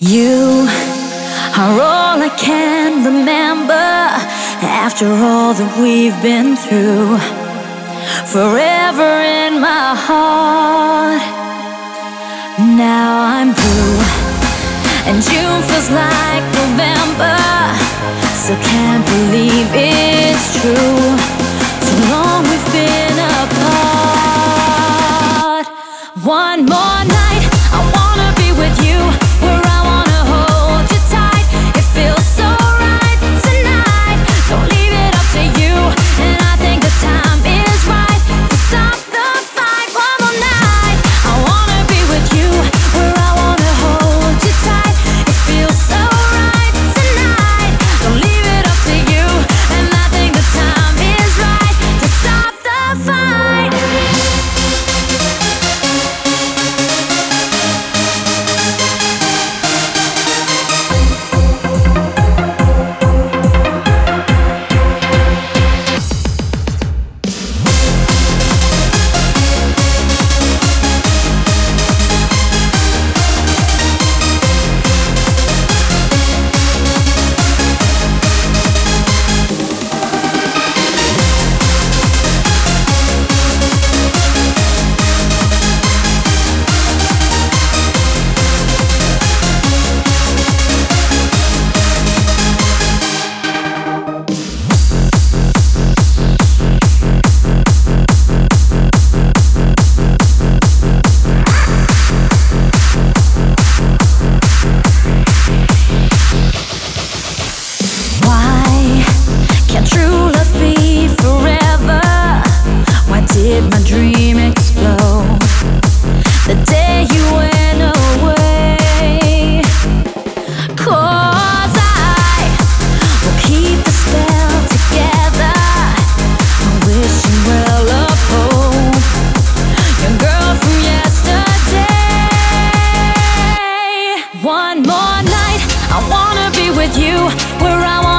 You are all I can remember after all that we've been through. Forever in my heart. Now I'm through, and June feels like November. Still can't believe it's true. Too long we've been apart. One more night, I wanna be with you, where I wanna hold you tight. It feels so right tonight. Don't leave it up to you, and I think the time is right to stop the fight. One more night, I wanna be with you, where I wanna hold you tight. It feels so right tonight. Don't leave it up to you, and I think the time is right to stop the fight. Can true love be forever? Why did my dream explode the day you went away? 'Cause I will keep the spell together. I'm wishing well of hope, your girl from yesterday. One more night, I wanna be with you, where I